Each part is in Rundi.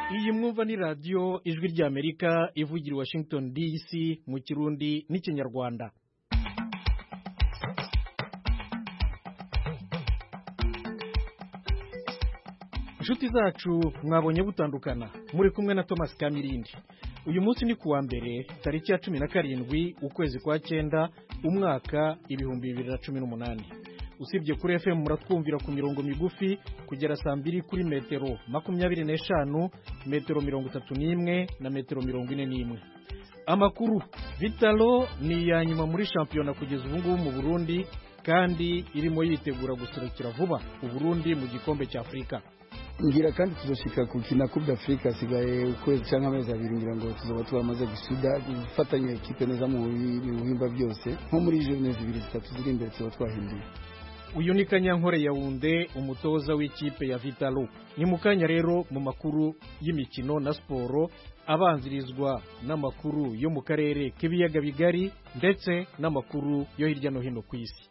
Iyi mwumva ni radio ijwi ry'Amerika ivugira i Washington DC mu Kirundi n'Ikinyarwanda. Inshuti zacu mwabonye butandukana muri kumwe na Thomas Kamirindi. Uyu munsi ni kuwa mbere tariki ya 17 ukwezi kwa 9 umwaka 2018. Usibye kuri FM muratwumvira ku mirongo migufi kugera saa 2 kuri metero 25, metero 31 na metero 41. Amakuru Vitalo ni ya nyuma muri championnat kugeza ubu ngubu mu Burundi kandi irimo yitegura guserukira vuba u Burundi mu gikombe cya Afrika. Ngira kandi tuzoshika kukina Coupe d'Afrique sigaye ukwezi cyangwa amezi 2 ngira ngo tuzoba twamaze gusuda gufatanya equipe neza mu bihimba byose nko muri jeunesse 2-3 ziri imbere tuzoba twahinduye. Uyu ni Kanyankore Yaounde umutoza w'ikipe ya Vitalo. Ni mukanya rero mu makuru y'imikino na sport abanzirizwa n'amakuru yo mu karere k'ibiyaga bigari ndetse n'amakuru yo hirya no hino ku isi.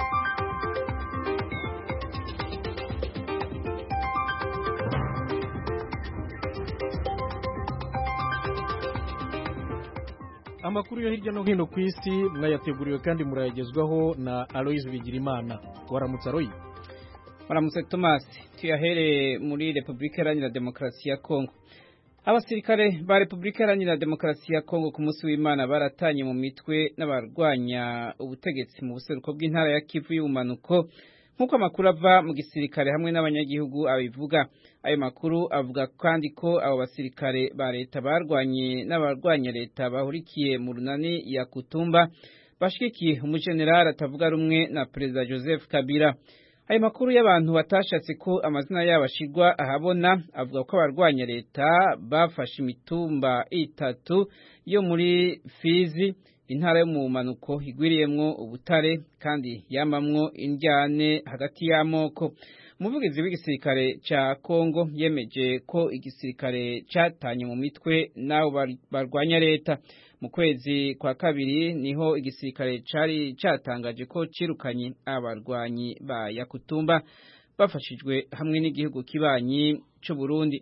Amakuru yo hirya no hino ku isi mwayateguriwe kandi murayagezwaho na Aloise Bigirimana. Waramutse Aloyi. Waramutse Thomas. Tuyahere muri Republika Iharanira Demokarasi ya Kongo. Abasirikare ba Republika Iharanira Demokarasi ya Kongo ku munsi w'Imana baratanye mu mitwe n'abarwanya ubutegetsi mu buseruko bw'intara ya Kivu y'ubumanuko nkuko amakuru ava mu gisirikare hamwe n'abanyagihugu abivuga. Ayo makuru avuga kandi ko abo basirikare ba leta barwanye n'abarwanya leta bahurikiye mu runani ya Kutumba bashikiye umujenerali atavuga rumwe na Perezida Joseph Kabila. Ayo makuru y'abantu batashatse ko amazina yabo ashigwa ahabona avuga ko abarwanya leta bafashe imitumba 3 yo muri Fizi, intara yo mu manuko igwiriyemwo ubutare kandi yamamwo indyane hagati y'amoko. Umuvugizi w'igisirikare ca Kongo yemeje ko igisirikare catanye mu mitwe nabo barwanya leta. Mu kwezi kwa kabiri niho igisirikare cari catangaje ko cirukanye abarwanyi ba Yakutumba bafashijwe hamwe n'igihugu kibanyi c'u Burundi.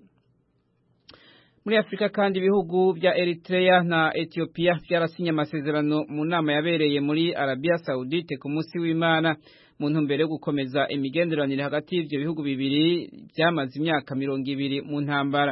Muri Afrika kandi ibihugu bya Eritrea na Ethiopia byarasinye amasezerano mu nama yabereye muri Arabia Saudite ku munsi w'Imana mu ntumbero yo gukomeza imigenderanire hagati y'ivyo bihugu bibiri byamaze imyaka 20 mu ntambara.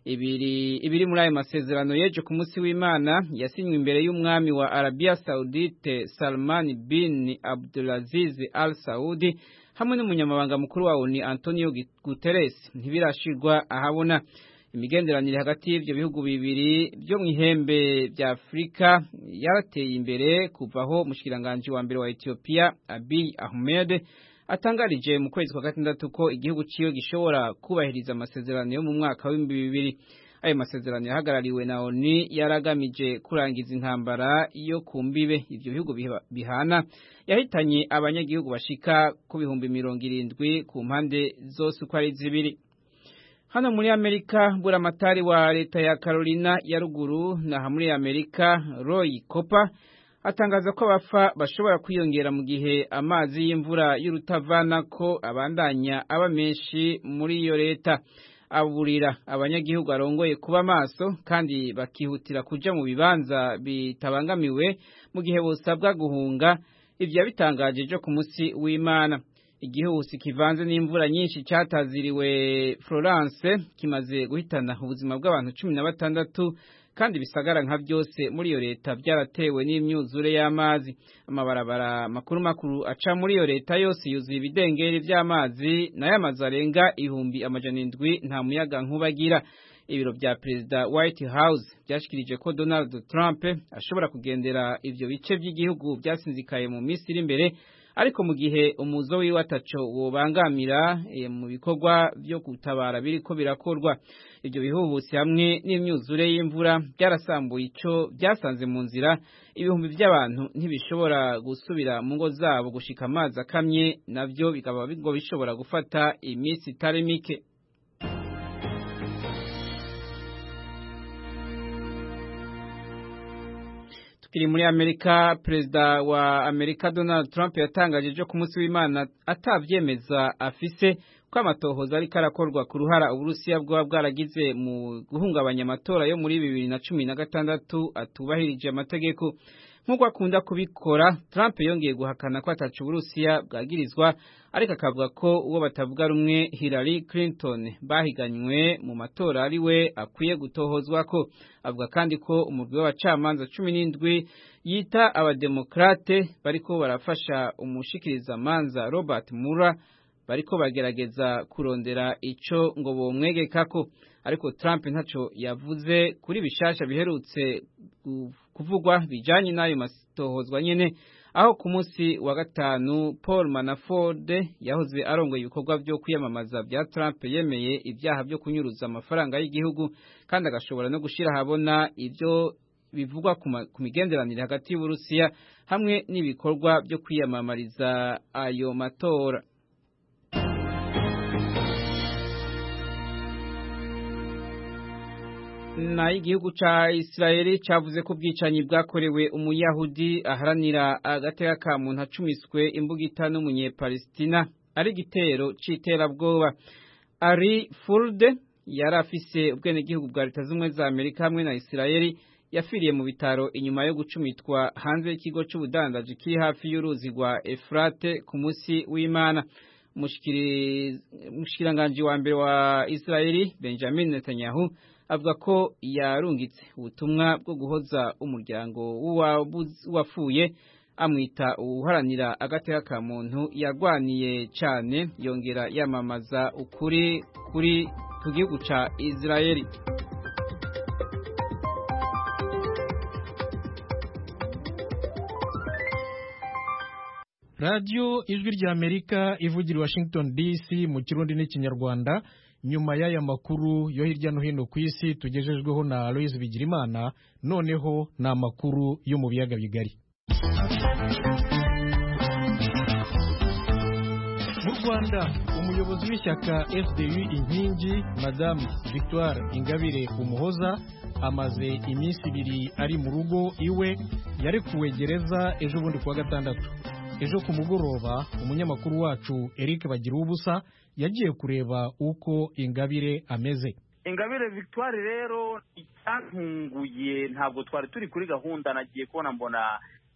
Ibiri muri ayo masezerano yeje ku munsi w'Imana yasinywe imbere y'umwami wa Arabia Saudite Salman bin Abdulaziz Al Saudi hamwe n'umunyamabanga mukuru wa ONU Antonio Guterres. Ntibirashirwa ahabona. Imigenderanire hagati y'ivyo bihugu bibiri byo mu ihembe bya Afrika yarateye imbere kuvaho mushikiranganje wa mbere wa Ethiopia Abiy Ahmed atangarije mu kwezi kwa 6 ko igihugu ciyo gishobora kubahiriza amasezerano yo mu mwaka wa 2000. Ayo masezerano yahagarariwe na ONU yaragamije kurangiza intambara yo kumbibe ivyo bihugu bihana yahitanye abanyagihugu bashika ku 70,000 ku mpande zose uko ari zibiri. Hano muri Amerika buramatari wa leta ya Carolina ya ruguru na muri Amerika Roy Cooper atangaza ko abafa bashobora kwiyongera mu gihe amazi y'imvura y'urutavana ko abandanya aba menshi muri iyo leta. Aburira abanyagihugu arongoye kuba maso kandi bakihutira kuja mu bibanza bitabangamiwe mu gihe bosabwa guhunga. Ivyo bitangaje jo ku munsi w'Imana. Igihuhusi kivanze n'imvura nyinshi cyataziriwe Florence kimaze guhitana ubuzima bw'abantu 16 kandi bisagara nka byose muri iyo leta byaratewe n'imyuzure y'amazi. Amabarabara makuru aca muri iyo leta yose yuzuye ibidengeri by'amazi nayo amazi arenga 700 nta muyaga nkubagira. Ibiro bya Perezida White House byashikirije ko Donald Trump ashobora kugendera ivyo bice by'igihugu byasinzikaye mu minsi iri imbere, ariko mu gihe umuzo wiwe ataco wobangamira mu bikorwa byo gutabara biriko birakorwa. Ibyo bihuhusi hamwe n'imyuzure y'imvura byarasambuye ico byasanze mu nzira ibihumbi by'abantu ntibishobora gusubira mu ngo zabo gushika amazi akamye, navyo bikaba bigo bishobora gufata iminsi itari mike. tukiri muri Amerika, perezida wa Amerika Donald Trump yatangaje ejo ku munsi w'Imana atavyemeza afise ko amatohoza ariko arakorwa ku ruhara Uburusiya bwoba bwaragize mu guhungabanya amatora yo muri 2016 atubahirije amategeko. Nk'uko akunda kubikora, Trump yongeye guhakana ko atacu Uburusiya bwagirizwa, ariko akavuga ko uwo batavuga rumwe Hillary Clinton bahiganywe mu matora ari we akwiye gutohozwa ko. Avuga kandi ko umurwi w'abacamanza 17 yita abademokrate bariko barafasha umushikiriza manza Robert Mueller bariko bagerageza kurondera ico ngo bomwegekako, ariko Trump ntaco yavuze kuri bishasha biherutse kuvugwa bijanye n'ayo matohozwa nyene, aho ku munsi wa gatanu Paul Manafort yahoze arongoye ibikorwa byo kwiyamamaza bya Trump yemeye ibyaha byo kunyuruza amafaranga y'igihugu kandi agashobora no gushira habona ibyo bivugwa ku migenderanire hagati y'Uburusiya hamwe n'ibikorwa byo kwiyamamariza ayo matora. Na igihugu ca Israeli cavuze ko bwicanyi bwakorewe umuyahudi aharanira agateka ka muntu acumiswe imbugita n'umunyepalestina ari gitero c'iterabwoba. Ari Fulde yari afise ubwenegihugu bwa Leta Zunze Ubumwe za Amerika hamwe na Israeli yafiriye mu bitaro inyuma yo gucumitwa hanze y'ikigo c'ubudandaji kiri hafi y'uruzi rwa Efrate ku munsi w'Imana. Mushikiranganje wa mbere wa Israeli Benjamin Netanyahu avuga ko yarungitse ubutumwa bwo guhoza umuryango w'uwafuye, amwita uharanira agateka ka muntu yarwaniye cyane, yongera yamamaza ukuri kuri ku gihugu ca Israeli. Radio Ijwi rya Amerika ivugira Washington DC mu Kirundi n'Ikinyarwanda. Nyuma y'aya makuru yo hirya no hino ku isi tugejejweho na Aloise Bigirimana, noneho na makuru yo mu biyaga bigari. Mu Rwanda, umuyobozi w'ishyaka FDU Inkingi Madame Victoire Ingabire Umuhoza amaze iminsi 2 ari mu rugo iwe, yarekuwe gereza ejo bundi kuwa gatandatu. Ejo ku mugoroba umunyamakuru wacu Eric Bagirubusa yagiye kureba uko Ingabire ameze. Ingabire Victoire rero icyantunguye, ntabwo twari turi kuri gahunda, nagiye kubona mbona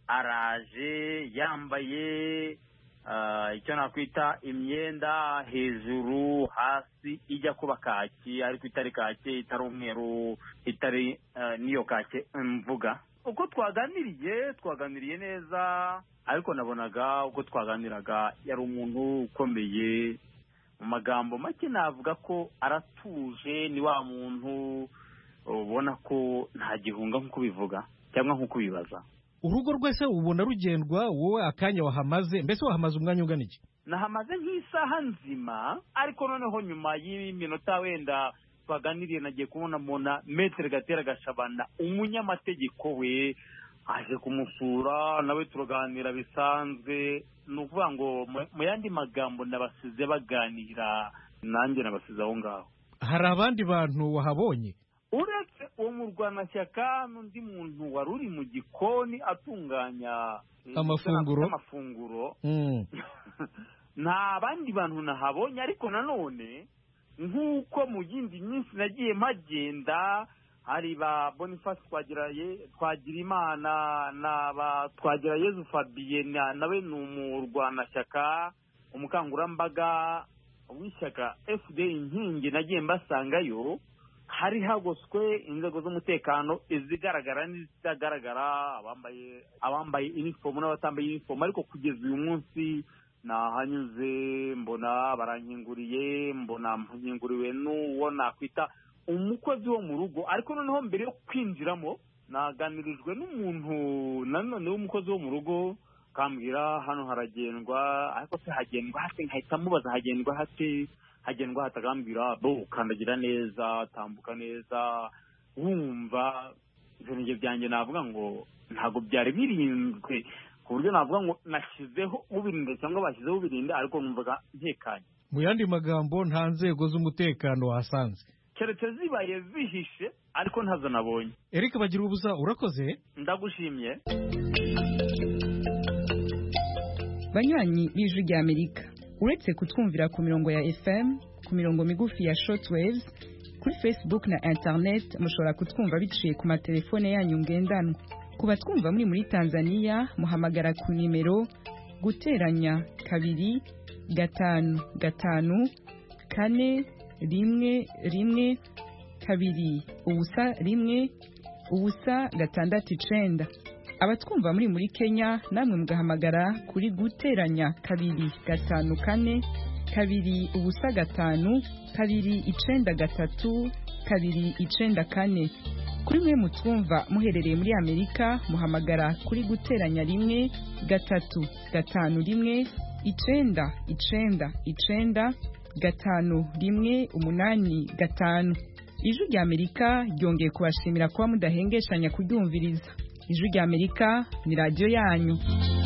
araje yambaye icyo nakwita imyenda hejuru hasi ijya kuba kaki, ariko itari kaki, itari umweru, itari niyo kaki mvuga. Uko twaganiriye neza, ariko nabonaga uko twaganiraga yari umuntu ukomeye. Mu magambo make navuga ko aratuje, ni wa muntu ubona ko nta gihunga nk'uko bivuga cyangwa nk'uko bibaza. Urugo rwese ubona rugendwa, wowe akanya wahamaze, mbese wahamaze umwanya ungana iki? Nahamaze nk'isaha nzima, ariko noneho nyuma y'iminota wenda twaganiriye nagiye kubona Maître Gatera Gashabana umunyamategeko we aje kumusura, nawe turaganira bisanzwe. Ni ukuvuga ngo mu yandi magambo nabasize baganira, nanjye nabasize aho ngaho. Hari abandi bantu wahabonye uretse uwo murwanashyaka n'undi muntu wari uri mu gikoni atunganya amafunguro? Nta bandi bantu nahabonye, ariko nanone nk'uko mu yindi minsi nagiye mpagenda, hari ba Boniface Twagirimana na ba Twagirayezu Fabien, nawe ni umurwanashyaka, umukangurambaga w'ishyaka FD Inkingi, nagiye mbasangayo. Hari hagoswe inzego z'umutekano izigaragara n'izitagaragara, abambaye uniform n'abatambaye uniform, ariko kugeza uyu munsi nahanyuze mbona barankinguriye, mbona mpinguriwe n'uwo nakwita umukozi wo mu rugo. Ariko noneho mbere yo kwinjiramo naganirijwe n'umuntu nanone w'umukozi wo mu rugo, kambwira hano haragendwa, ariko se hagendwa hate? Nkahita mubaza hagendwa hate? Hagendwa hatagambira bo ukandagira neza, tambuka neza, wumva ibintu byanjye navuga ngo ntago byari birinzwe, ku buryo navuga ngo nashizeho ubirinde cyangwa bashyizeho ubirinde, ariko numvaga ntekanye. Mu yandi magambo, nta nzego z'umutekano wasanze? keretse zibaye zihishe ariko ntazo nabonye. Eric bagira ubusa urakoze. Ndagushimye. Banywanyi b'Ijwi ry'Amerika, uretse kutwumvira ku mirongo ya FM, ku mirongo migufi ya shortwaves, kuri Facebook na internet mushobora kutwumva biciye ku matelefone yanyu ngendanwa. Ku batwumva muri Tanzania muhamagara ku nimero guteranya 2 5 5 4 1 1 2 ubusa 1 ubusa 6 abatwumva muri Kenya namwe mugahamagara kuri guteranya 2 5 4 2 ubusa 5 2 9 3 2 9 kuri mwe mutwumva muherereye muri Amerika muhamagara kuri guteranya 1 3 5 1 9 9 5 1 8 5. Ijwi ry'Amerika ryongeye kubashimira kuba mudahengeshanya kuryumviriza. Ijwi ry'Amerika ni radio yanyu.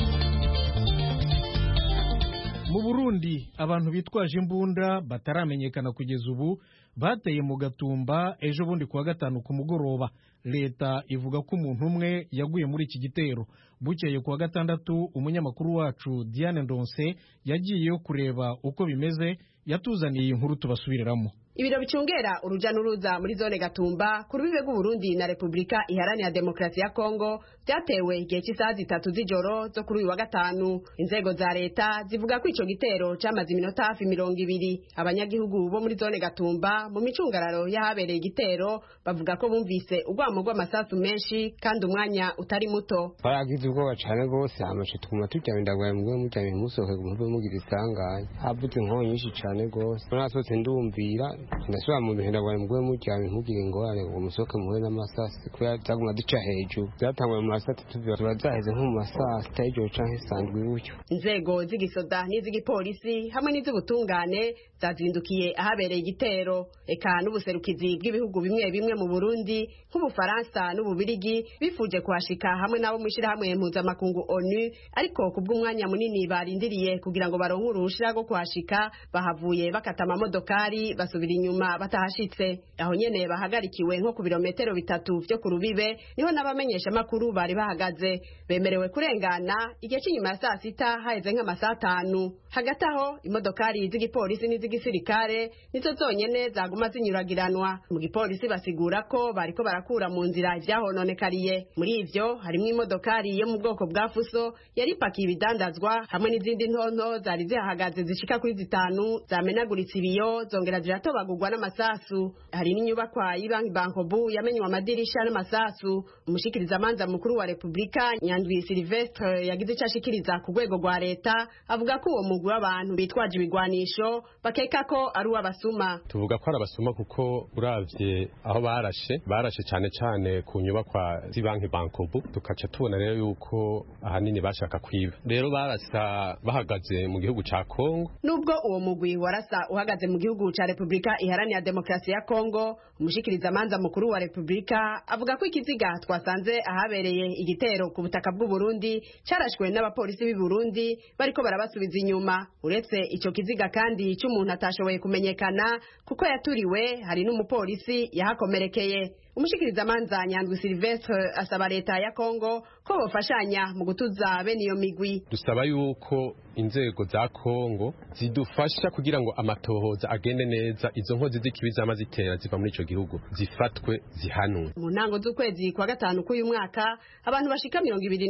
Mu Burundi abantu bitwaje imbunda bataramenyekana kugeza ubu bateye mu Gatumba ejo bundi kuwa gatanu ku mugoroba. Leta ivuga ko umuntu umwe yaguye muri iki gitero. Bukeye kuwa gatandatu umunyamakuru wacu Diane Ndonse yagiye kureba uko bimeze, yatuzaniye inkuru tubasubiriramo. Ibiro bicungera uruja n'uruza muri zone Gatumba ku rubibe rw'u Burundi na Republika Iharanira Demokarasi ya Kongo byatewe igihe cy'isaha 3 z'ijoro zo kuri uyu wa gatanu. Inzego za leta zivuga ko ico gitero cyamaze iminota hafi 20. Abanyagihugu bo muri zone Gatumba mu micungararo yahabereye igitero bavuga ko bumvise urwamo rw'amasasu menshi kandi umwanya utari muto. Baragize ubwoba cyane rwose, amashe tukuma tucyabindagwaye mu mujyanye musohoke mu mugira isangaye. Habuze inkonyi nyinshi cyane rwose. Nasotse ndumvira ndasubira mu bihenda bwawe mugwe mujyanye nkugire ingorane ngo musohoke muhure n'amasasi kuya cyaguma duca hejuru. Byatangwa mu masasi tubazaheze nko mu masasi tayijo canke sandwi ucyo. Inzego z'igisoda n'iz'igipolisi hamwe n'iz'ubutungane zazindukiye ahabereye igitero. Eka n'ubuserukizi bw'ibihugu bimwe bimwe mu Burundi nk'Ubufaransa n'Ububirigi bifuje kuhashika hamwe nabo mwishira hamwe mpuzamakungu ONU, ariko kubw'umwanya munini barindiriye kugira ngo baronke uruhushya rwo kuhashika bahavuye bakata amamodokari basubira inyuma batahashitse. Aho nyene bahagarikiwe nko ku birometero 3 vyo ku rubibe niho n'abamenyesha makuru bari bahagaze bemerewe kurengana igihe cy'inyuma ya saa 6 haheze nk'amasaha 5. Hagati aho imodokari z'igipolisi n'iz'igisirikare nizo zonyene zaguma zinyuragiranwa. Mu gipolisi basigura ko bariko barakura mu nzira ivyahononekariye. Muri ivyo harimo imodokari yo mu bwoko bwa Fuso yari pakiye ibidandazwa hamwe n'izindi ntonto zari zihagaze zishika kuri 5 zamenaguritse ibiyo zongera ziratobagurwa n'amasasu. Hari n'inyubakwa y'Ibanki Bankobu yamenywe amadirisha n'amasasu. Umushikiriza manza mukuru wa Republika Nyandwi Sylvestre yagize cyashikiriza ku rwego rwa leta avuga ko uwo mugwi w'abantu bitwaje ibigwanisho bakeka ko ari uw'abasuma. Tuvuga ko ari abasuma kuko uravye aho barashe cyane ku nyubakwa z'Ibanki Bankobu, tukaca tubona rero yuko ahanini bashaka kwiba. Rero barasa bahagaze mu gihugu ca Kongo. Nubwo uwo mugwi warasa uhagaze mu gihugu ca Republika Iharanira Demokarasi ya Kongo, umushikiriza manza mukuru wa Republika avuga ko ikiziga twasanze ahabereye igitero ku butaka bw'u Burundi carashwe n'abapolisi b'i Burundi bariko barabasubiza inyuma. Uretse ico kiziga kandi cy'umuntu atashoboye kumenyekana kuko yaturiwe, hari n'umupolisi yahakomerekeye. Umushikiriza manza Nyandwi Sylvestre asaba leta ya Kongo ko bofashanya mu gutuza bene iyo migwi. Dusaba yuko inzego za Kongo zidufasha kugira ngo amatohoza agende neza, izo nkozi z'ikibi zitera ziva muri ico gihugu zifatwe zihanwe. Mu ntango z'ukwezi kwa gatanu k'uyu mwaka abantu bashika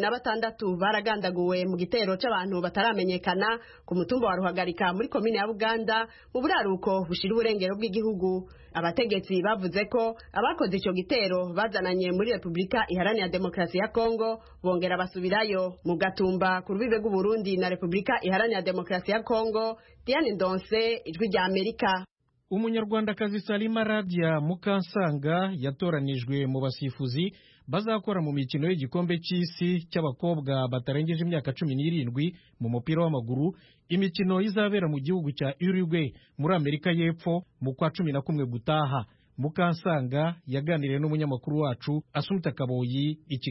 26 baragandaguwe mu gitero c'abantu bataramenyekana ku mutumba wa Ruhagarika muri komine ya Buganda mu buraruko bushira uburengero bw'igihugu. Abategetsi bavuze ko abakoze ico gitero bazananye muri Republika Iharanira Demokarasi ya Kongo bongera basubirayo mu Gatumba ku rubibe rw'u Burundi na Republika Iharanira Demokarasi ya Kongo. Diane Ndonse, Ijwi ry'Amerika. Umunyarwandakazi Salima Radia Mukansanga yatoranijwe mu basifuzi bazakora mu mikino y'igikombe cy'isi cy'abakobwa batarengeje imyaka 17 mu mupira w'amaguru. Imikino izabera mu gihugu cya Uruguay muri Amerika y'Epfo mu kwa 11 gutaha. Mukansanga yaganiriye n'umunyamakuru wacu Asumta Kaboyi i Kigali.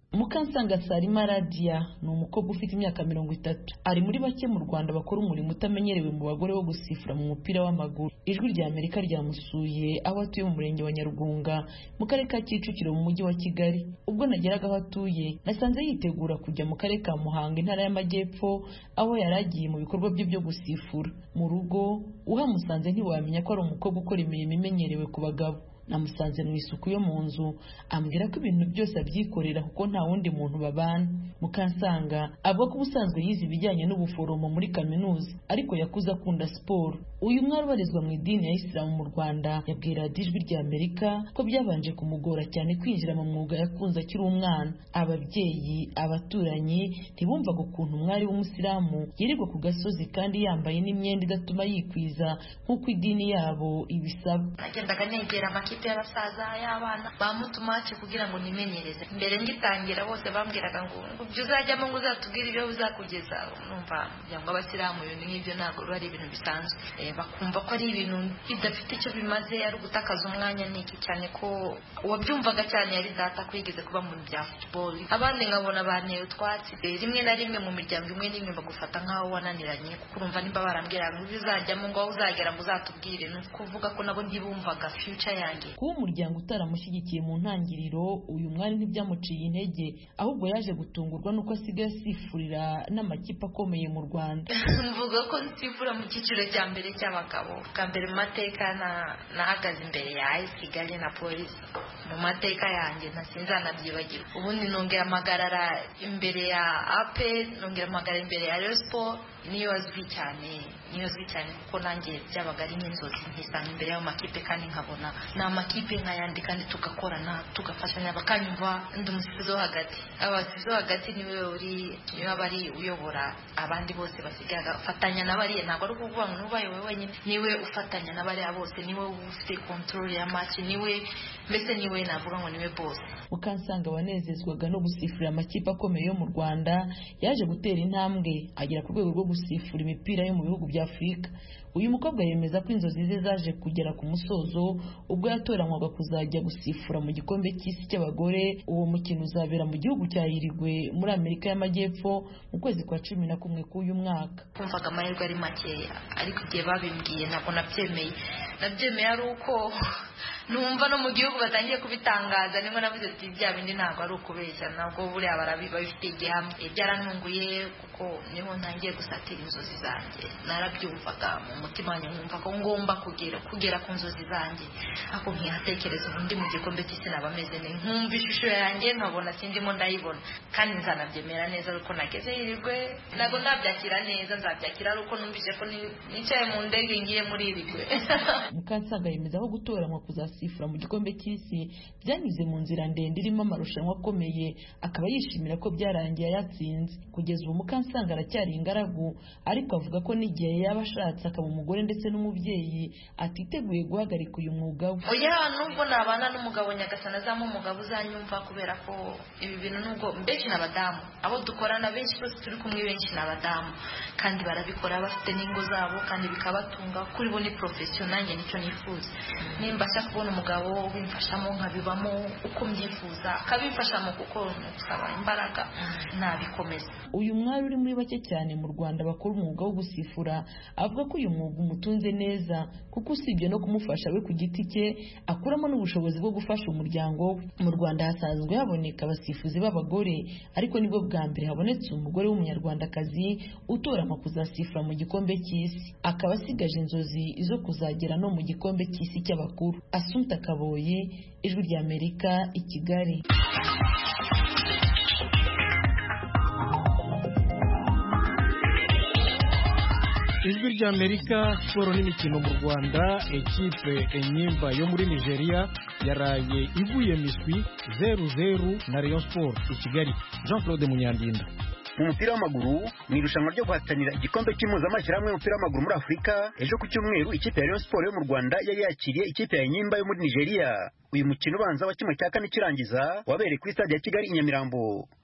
Mukansanga Salima Radia ni umukobwa ufite imyaka 30 ari muri bake mu Rwanda bakora umurimo utamenyerewe mu bagore wo gusifura mu mupira w'amaguru. Ijwi rya Amerika ryamusuye aho atuye mu murenge wa Nyarugunga mu karere ka Kicukiro mu mujyi wa Kigali. Ubwo nageraga aho atuye nasanze yitegura kujya mu karere ka Muhanga intara y'Amajyepfo aho yaragiye mu bikorwa byo gusifura. Mu rugo uhamusanze ntiwamenya ko ari umukobwa ukora imirimo imenyerewe ku bagabo. Namusanze mu isuku yo mu nzu ambwira ko ibintu byose abyikorera kuko nta wundi muntu babana. Mukansanga avuga ko ubusanzwe yize ibijyanye n'ubuforomo muri kaminuza ariko yakuze akunda siporo. Uyu mwari ubarizwa mu idini ya Isilamu mu Rwanda yabwira Ijwi rya Amerika ko byabanje kumugora cyane kwinjira mu mwuga yakunze akiri umwana. Ababyeyi, abaturanyi ntibumvaga ukuntu umwari w'umusilamu yirirwa ku gasozi kandi yambaye n'imyenda idatuma yikwiza nk'uko idini yabo ibisaba. Nagendaga negera amakipe y'abasaza y'abana bamutumace kugira ngo nimenyereze. Mbere ngitangira bose bambwiraga ngo ibyo uzajyamo ngo uzatubwire ibyo uzakugeza. Numva byangwa abasilamu ibintu nk'ibyo ntabwo ari ibintu bisanzwe. Bakumva ko ari ibintu bidafite icyo bimaze ari ugutakaza umwanya n'iki cyane ko uwabyumvaga cyane yari data kwigeze kuba mu bya football. Abandi nkabona banteye utwatsi rimwe na rimwe mu miryango imwe n'imwe bagufata nk'aho wananiranye kuko urumva nimba barambwira ngo ibyo uzajyamo ngo uzagera ngo uzatubwire. Ni ukuvuga ko nabo ntibumvaga future yanjye. Kuba umuryango utaramushyigikiye mu ntangiriro uyu mwari ntibyamuciye intege ahubwo yaje gutungurwa nuko asigaye asifurira n'amakipe akomeye mu Rwanda. Mvuga ko nsifura mu cyiciro cya mbere cy'abagabo. Bwa mbere mu mateka nahagaze imbere ya AS Kigali na Polisi. Mu mateka yanjye ntasinzanabyibagirwa. Ubundi nongera amagarara imbere ya AP, nongera amagarara imbere ya Rayon Sport. Niyo azwi cyane kuko nanjye byabaga ari nk'inzozi nkisanga imbere y'ayo makipe kandi nkabona ni amakipe nk'ayandi kandi tugakorana tugafashanya bakanyumva ndi umusifuzi wo hagati. Abasifuzi wo hagati niwe bari uyobora abandi bose basigaye afatanya n'abariya. Ntabwo ari ukuvuga ngo n'ubayoboye wenyine, niwe ufatanya n'abariya bose, niwe ufite control ya match, mbese niwe navuga ngo niwe boss. Mukansanga wanezezwaga no gusifurira amakipe akomeye yo mu Rwanda yaje gutera intambwe agera ku rwego rwo gusifura imipira yo mu bihugu bya Afurika. Uyu mukobwa yemeza ko inzozi ze zaje kugera ku musozo ubwo yatoranywaga kuzajya gusifura mu gikombe cy'isi cy'abagore. Uwo mukino uzabera mu gihugu cya Uruguay muri Amerika y'Amajyepfo mu kwezi kwa 11 k'uyu mwaka. Kumvaga amahirwe ari makeya ariko igihe babimbwiye ntabwo nabyemeye ari uko numva no mu gihugu batangiye kubitangaza niko navuze ati bya bindi ntabwo ari ukubeshya ntabwo buriya bafite igihamya. Byarantunguye kuko niho ntangiye gusatira inzozi zanjye. Narabyumvaga mu mutima wanjye nkumva ko ngomba kugera ku nzozi zanjye. Ako nkihatekereza ubundi mu gikombe cy'isi naba meze neza, nkumva ishusho yanjye nkabona sindimo ndayibona kandi nzanabyemera neza uko nageze Uruguay. Ntabwo nabyakira neza, nzabyakira ari uko numvise ko nicaye mu ndege ngiye muri Uruguay. Mukansanga yemeza ko gutoranywa kuzasifura mu gikombe cy'isi byanyuze mu nzira ndende irimo amarushanwa akomeye, akaba yishimira ko byarangiye yatsinze. Kugeza ubu Mukansanga aracyari ingaragu ariko avuga ko n'igihe yaba ashatse akaba umugore ndetse n'umubyeyi atiteguye guhagarika uyu mwuga we. Oya, nubwo nabana n'umugabo nyagasana azamo umugabo uzanyumva kubera ko ibi bintu nubwo benshi n'abadamu abo dukorana benshi bose turi kumwe benshi n'abadamu kandi barabikora bafite n'ingo zabo kandi bikabatunga kuri bo ni professional. Nicyo nifuza nimbasha kubona umugabo ubimfashamo nkabibamo uko mbyifuza akabimfashamo kuko nusaba imbaraga nabikomeza. Uyu mwari uri muri bake cyane mu Rwanda bakora umwuga wo gusifura avuga ko uyu mwuga umutunze neza kuko usibye no kumufasha we ku giti cye akuramo n'ubushobozi bwo gufasha umuryango we. Mu Rwanda hasanzwe haboneka abasifuzi b'abagore ariko nibwo bwa mbere habonetse umugore w'umunyarwandakazi utoranywa kuzasifura mu gikombe cy'isi, akaba asigaje inzozi zo kuzagera no mu gikombe cy'isi cy'abakuru. Assumpta Kaboyi, Ijwi rya Amerika, i Kigali. Ijwi rya Amerika, siporo n'imikino mu Rwanda. Ekipe Enyimba yo muri Nigeria yaraye ivuye miswi 0-0 na Rayon Sport i Kigali. Jean Claude Munyandinda. Mu mupira w'amaguru mu irushanwa ryo guhatanira igikombe cy'impuzamashyirahamwe y'umupira w'amaguru muri Afurika, ejo ku cyumweru ikipe ya Rayon Sport yo mu Rwanda yari yakiriye ikipe ya Enyimba yo muri Nigeria. Uyu mukino ubanza wa kimwe cya kane kirangiza wabereye kuri stade ya Kigali i Nyamirambo.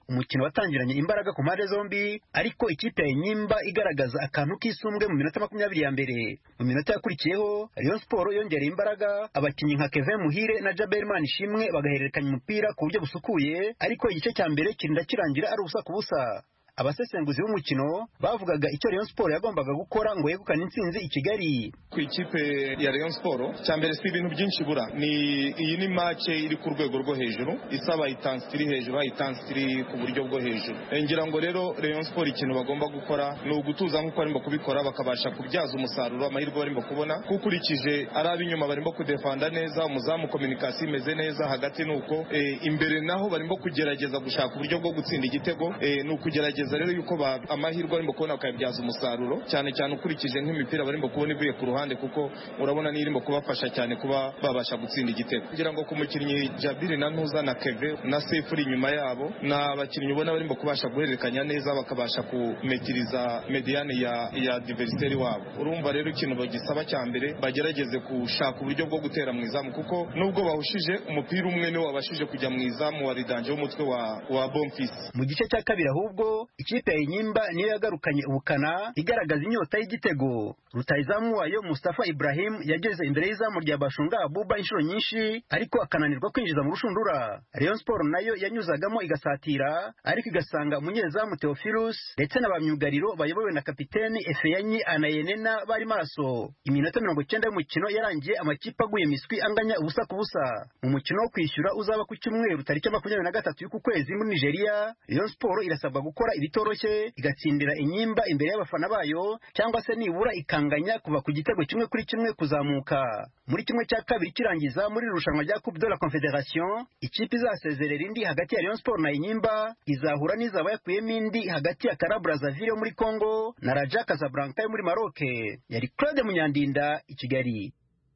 umukino watangiranye imbaraga ku mpande zombi ariko ikipe ya Enyimba igaragaza akantu k'isumbwe mu minota 20 ya mbere. Mu minota yakurikiyeho Rayon Sport yongereye imbaraga, abakinnyi nka Kevin Muhire na Jabel Manishimwe bagahererekanya umupira ku buryo busukuye, ariko igice cya mbere kirinda kirangira ari ubusa ku busa. Abasesenguzi b'umukino bavugaga icyo Rayon Sport yagombaga gukora ngo yegukane intsinzi i Kigali. Ku ikipe ya Rayon Sport cyambere si ibintu byinshi bura, iyi ni match iri ku rwego rwo hejuru, isaba intensity hejuru, intensity ku buryo bwo hejuru. Ngira ngo rero Rayon Sport ikintu bagomba gukora ni ugutuza nk'uko barimo kubikora, bakabasha kubyaza umusaruro amahirwe barimo kubona, kukurikije ari abinyuma barimo kudefanda neza, umuzamu communication imeze neza, hagati nuko imbere naho barimo kugerageza gushaka uburyo bwo gutsinda igitego, nukugerageza rero yuko amahirwe barimo kubona bakayabyaza umusaruro, cyane cyane ukurikije nk'imipira barimo kubona ivuye ku ruhande, kuko urabona nirimo kubafasha cyane kuba babasha gutsinda igitego. Kugira ngo ku mukinnyi Jabiri na Ntuza na Keve na Sefu inyuma yabo na abakinnyi ubona barimo kubasha guhererekanya neza, bakabasha kumetiriza mediane ya adversaire wabo. Urumva rero ikintu bagisaba cya mbere bagerageze gushaka uburyo bwo gutera mu izamu, kuko nubwo bahushije umupira umwe niwo wabashije kujya mu izamu wa Ridanje w'umutwe wa Bonfils. Mu gice cya kabiri ahubwo ikipe ya Enyimba niyo yagarukanye ubukana igaragaza inyota y'igitego. Rutahizamu wayo Mustafa Ibrahim yageze imbere y'izamu rya Bashunga Abuba inshuro nyinshi ariko akananirwa kwinjiza mu rushundura. Rayon Sport nayo yanyuzagamo igasatira ariko igasanga umunyezamu Theophilus ndetse n'abamyugariro bayobowe na kapiteni Efeyanyi Anayenena bari maso. Iminota 90 y'umukino yarangiye amakipe aguye miswi anganya ubusa ku busa. Mu mukino wo kwishyura uzaba ku cyumweru tariki 23 y'uku kwezi muri Nigeria, Rayon Sport irasabwa gukora bitoroshye igatsindira Enyimba imbere y'abafana bayo, cyangwa se nibura ikanganya kuva ku gitego 1-1 kuzamuka. Muri kimwe cya kabiri kirangiza muri irushanwa rya Coupe de la Confédération, ikipe izasezerera indi hagati ya Rayon Sport na Enyimba izahura n'izaba yakuyemo indi hagati ya Kara Brazzaville yo muri Congo na Raja Casablanca yo muri Maroc. Yari Claude Munyandinda i Kigali.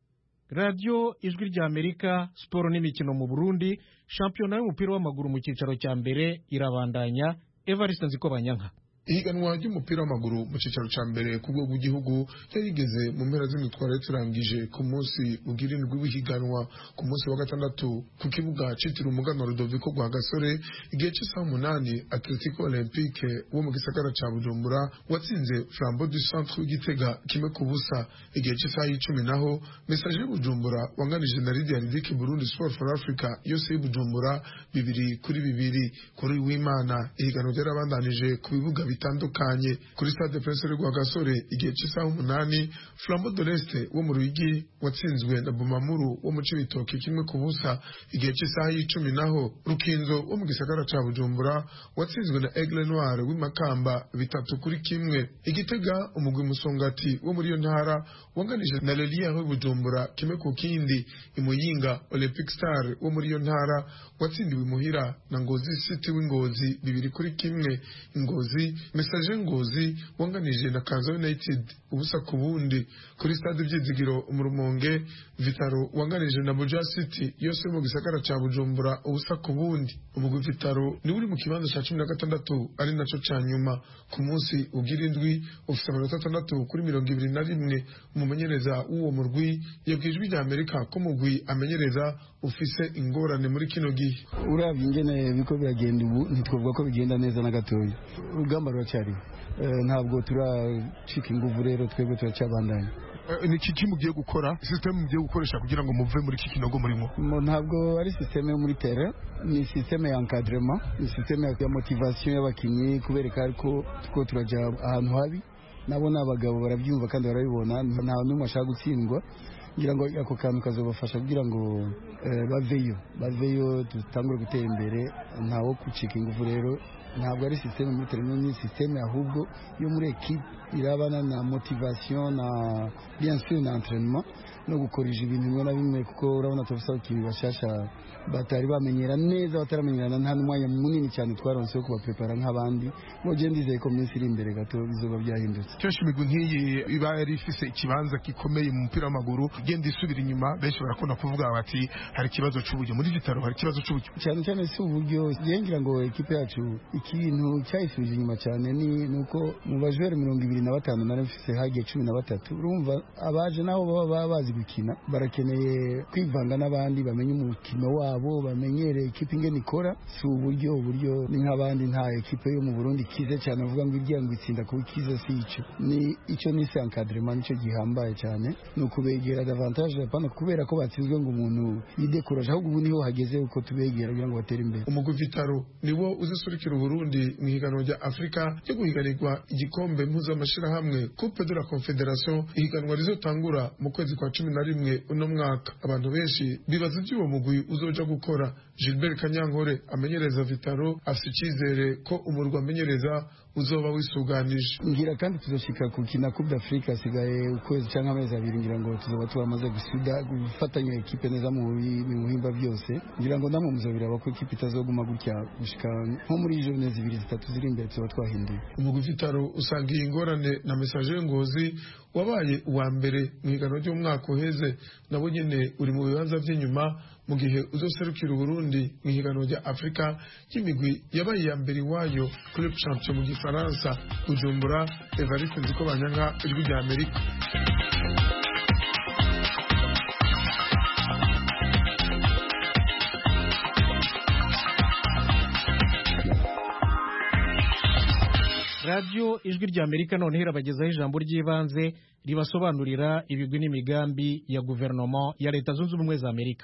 Radio Ijwi rya Amerika, siporo n'imikino mu Burundi. Shampiyona y'umupira w'amaguru mu cyicaro cya mbere irabandanya. Evariste Nzikobanyanka. Ihiganwa ry'umupira w'amaguru mu cyicaro cya mbere ku rwego rw'igihugu yarigeze mu mpera z'imitwaro turangije ku munsi ugirindwi w'ihiganwa ku munsi wa gatandatu ku kibuga cyitiriwe umuganwa Rudoviko Rwagasore, igihe cy'isaha 8 Atletico Olympique wo mu gisagara cya Bujumbura watsinze Flambeau du Centre w'Igitega 1-0. Igihe cy'isaha 10 naho Message y'Ubujumbura wanganije na Lydia Ridiki Burundi Sport for Africa yose y'Ubujumbura 2-2. Kuri w'Imana ihiganwa ryarabandanije ku bibuga bitandukanye. Kuri Stade Prince Rwagasore igihe cy'isaha 8 Flambeau de l'Est wo mu Ruyigi watsinzwe na Bumamuru wo mu Cibitoke 1-0. Igihe cy'isaha 10 naho Rukinzo wo mu gisagara ca Bujumbura watsinzwe na Aigle Noir w'Imakamba 3-1. Igitega umugwi Musongati wo muri iyo ntara wanganije na Lelia ho Bujumbura 1-0. Imuyinga Olympic Star wo muri iyo ntara watsindiwe muhira na Ngozi City w'Ingozi 2-1. Ingozi Message Ngozi wanganije na Kanzo United ubusa ku bundi. Kuri Stade Byizigiro mu Rumonge Vitaro wanganije na Buja City yose mu gisagara ca Bujumbura ubusa ku bundi. Umugwi Vitaro ni uri mu kibanza ca 16 ari naco ca nyuma ku munsi ugirindwi ufite amanota 6 kuri 21. Umumenyereza w'uwo murwi yabwijwe rya Amerika ko mugwi amenyereza ufise ingorane muri kino gihe. Uravye ingene biko biragenda ubu ntitwovuga ko bigenda neza na gatoya. Urugamba ruracyari ntabwo turacika inguvu, rero twebwe turacyabandanya. Ni kiki mugiye gukora, system mugiye gukoresha kugira ngo muve muri iki kinogo murimo? Ntabwo ari system yo muri terrain, ni system ya encadrement, ni system ya motivation y'abakinyi kubereka ariko tuko turaja ahantu habi. Nabo n'abagabo barabyumva kandi barabibona, nta n'umwe ashaka gutsindwa. Ngira ngo ako kantu kazobafasha kugira ngo baveyo dutangure gutera imbere, ntawo kucika ingufu. Rero ntabwo ari systeme muri terrain, ni systeme ahubwo yo muri equipe irabana na motivation na bien sûr na entraînement no gukorija ibintu bimwe na bimwe, kuko urabona tufisa ikintu bashasha batari bamenyera neza, bataramenyerana nta n'umwanya munini cyane twaronse yo kubaprepara nk'abandi. Ngo je ndizeye ko minsi iri imbere gato bizoba byahindutse. Kenshi imigwi nk'iyi iba yari ifise ikibanza gikomeye mu mupira w'amaguru igenda isubira inyuma, benshi barakunda kuvuga bati hari ikibazo cy'uburyo. Muri Vitaro hari ikibazo cy'uburyo cyane si uburyo. Ngira ngo equipe yacu ikintu cyayisubije inyuma cyane ni uko mu bajwere 25 narafise hagiye 13. Urumva abaje naho baba bazi gukina barakeneye kwivanga n'abandi bamenye umukino wabo bamenyere ekipe ingene ikora si uburyo ni nk'abandi nta ekipe yo mu Burundi kize cyane avuga ngo igiye ngo itsinda kuba ikize si icyo ni encadrement nicyo gihambaye cyane ni ukubegera davantage apana kubera ko batsinzwe ngo umuntu yidekuraje ahubwo ubu niho hageze uko tubegera kugira ngo batere imbere. Umugwi Vitaro niwo uzisurikira Burundi mu higanwa rya Afrika ryo guhiganirwa igikombe mpuzamashirahamwe Coupe de la Confederation, ihiganwa rizotangura mu kwezi kwa 11 uno mwaka. Abantu benshi bibaza iby'uwo mugwi uzoja gukora. Gilbert Kanyankore amenyereza Vitaro afite icyizere ko umurwa amenyereza uzoba wisuganije. Ngira kandi tuzoshika ku kina Coupe d'Afrique sigaye ukwezi cyangwa amezi abiri ngira ngo tuzoba twamaze gusuda gufatanya ekipe neza mu buhimba byose. Ngira ngo namwe muzobira bako ekipe itazoguma gutya gushika nko muri journée zibiri zitatu ziri imbere tuzoba twahinduye. Umugwi Vitaro usangiye ingorane na Messager Ngozi wabaye uwa mbere mu higanwa ry'umwaka uheze nabo nyene uri mu bibanza by'inyuma mu gihe uzoserukira Burundi mu higanwa rya Afrika y'imigwi yabaye ya mbere wayo Club Champion mu Gifaransa Bujumbura. Evariste Nzikobanyanka, Ijwi rya Amerika. Radio Ijwi rya Amerika none irabagezaho ijambo ry'ibanze ribasobanurira ibigwi n'imigambi ya guverinoma ya Leta Zunze Ubumwe za Amerika.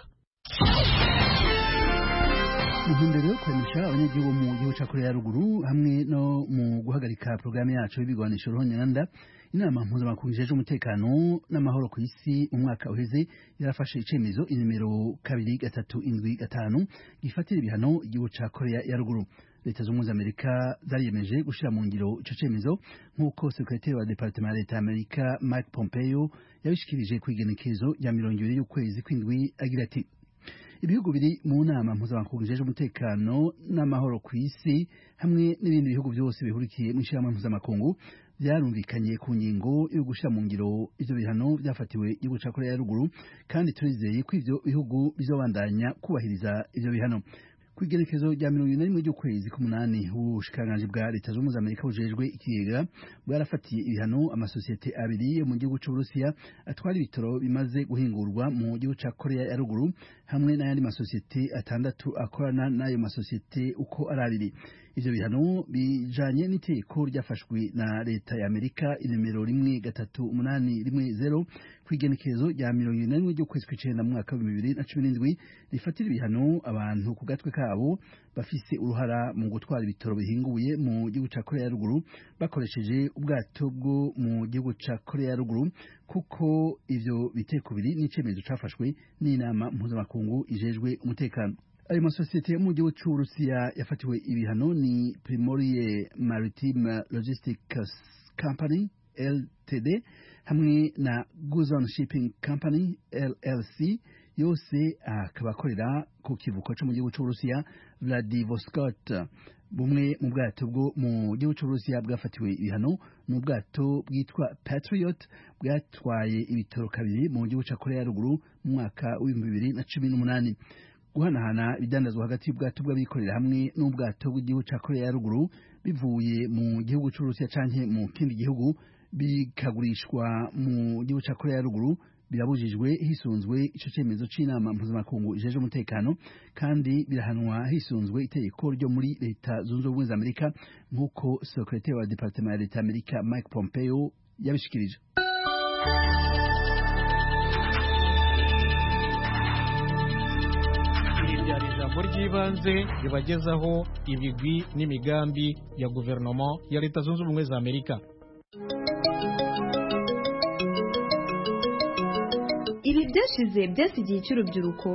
Muhimbere yo kwemisha abanyagihugu mu gihugu cya Korea ya Ruguru hamwe no mu guhagarika programme yacu y'ibigwanisho ruhonyanda, inama mpuzamakungu ijejwe umutekano n'amahoro ku isi mu mwaka uheze yarafashe icemezo inimero 2375 gifatira ibihano igihugu cya Korea ya Ruguru. Leta z'Ubumwe za Amerika zariyemeje gushira mu ngiro ico cemezo nk'uko sekretari wa Departement ya Leta Amerika Mike Pompeo yabishikirije ku igenekerezo rya 20 y'ukwezi kw'indwi agira ati: ibihugu biri mu nama mpuzamakungu ijejwe umutekano n'amahoro ku isi hamwe n'ibindi bihugu byose bihurikiye mu ishirahamwe mpuzamakungu byarumvikanye ku ngingo yo gushira mu ngiro ivyo bihano byafatiwe igihugu ca Korea ya Ruguru, kandi turizeye ko ivyo bihugu bizobandanya kubahiriza ivyo bihano. Kwigenekezo rya 21 y'ukwezi k'umunani ubushikiranganji bwa Leta z'Ubumwe za Amerika bujejwe ikigega bwarafatiye ibihano amasosiyete abiri yo mu gihugu c'Uburusiya atwara ibitoro bimaze guhingurwa mu gihugu ca Korea ya Ruguru hamwe n'ayandi masosiyete atandatu akorana n'ayo masosiyete uko ari abiri. Ivyo bihano bijanye n'iteko ryafashwe na Leta ya Amerika inimero 13810 kwigenekezo rya 21 y'ukwezi kw'icenda mu mwaka wa 2017 rifatira ibihano abantu ku gatwe kabo bafise uruhara mu gutwara ibitoro bihinguye mu gihugu ca Korea ya Ruguru bakoresheje ubwato bwo mu gihugu ca Korea ya Ruguru, kuko ivyo biteko biri n'icemezo cafashwe n'inama mpuzamakungu ijejwe umutekano. Ayo masosiyete yo mu gihugu c'Uburusiya yafatiwe ibihano ni Primorie Maritime Logistics Company Ltd hamwe na Guzon Shipping Company LLC, yose akaba akorera ku kivuko cyo mu gihugu c'Uburusiya Vladivostok. Bumwe mu bwato bwo mu gihugu c'Uburusiya bwafatiwe ibihano n'ubwato bwitwa Patriot bwatwaye ibitoro kabiri mu gihugu ca Korea ya Ruguru mu mwaka wa 2018. Guhanahana ibidandazwa hagati y'ubwato bw'abikorera hamwe n'ubwato bw'igihugu ca Korea ya Ruguru bivuye mu gihugu c'Uburusiya canke mu kindi gihugu bikagurishwa mu gihugu ca Korea ya Ruguru birabujijwe hisunzwe ico cemezo c'inama mpuzamakungu ijeje umutekano, kandi birahanwa hisunzwe itegeko ryo muri Leta Zunze Ubumwe za Amerika nk'uko sekretari wa Departement ya Leta Amerika Mike Pompeo yabishikirije. Ijambo ry'ibanze ribagezaho ibigwi n'imigambi ya guverinoma ya Leta Zunze Ubumwe za Amerika. Ibi byashize byasigiye cy'urubyiruko.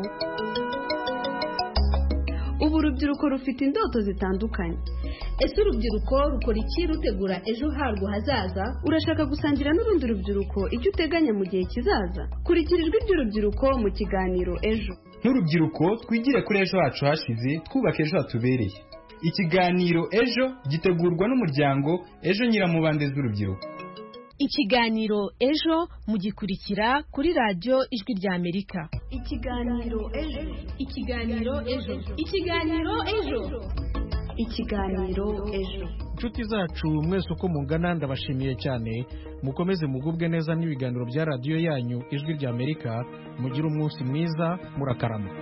Ubu urubyiruko rufite indoto zitandukanye. Ese urubyiruko rukora iki rutegura ejo harwo hazaza? Urashaka gusangira n'urundi rubyiruko icyo uteganya mu gihe kizaza? Kurikira ijwi ry'urubyiruko mu kiganiro Ejo. Nk'urubyiruko twigire kuri ejo hacu hashize, twubaka ejo hatubereye. Ikiganiro Ejo gitegurwa n'umuryango Ejo Nyiramubande z'urubyiruko. Ikiganiro Ejo mugikurikira kuri radio Ijwi rya Amerika. Ikiganiro Ejo. Ikiganiro Ejo. Ikiganiro Ejo. Ikiganiro Ejo. nshuti zacu mwese uko mungana ndabashimiye cyane, mukomeze mugubwe neza n'ibiganiro bya radiyo yanyu ijwi ry'Amerika. Mugire umunsi mwiza, murakarama.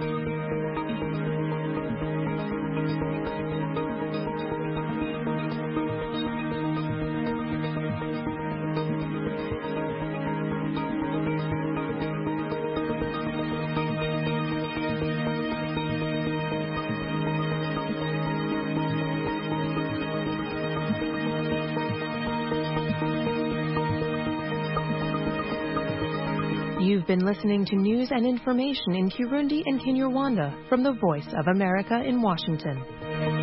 You've been listening to news and information in Kirundi and Kinyarwanda from the Voice of America in Washington.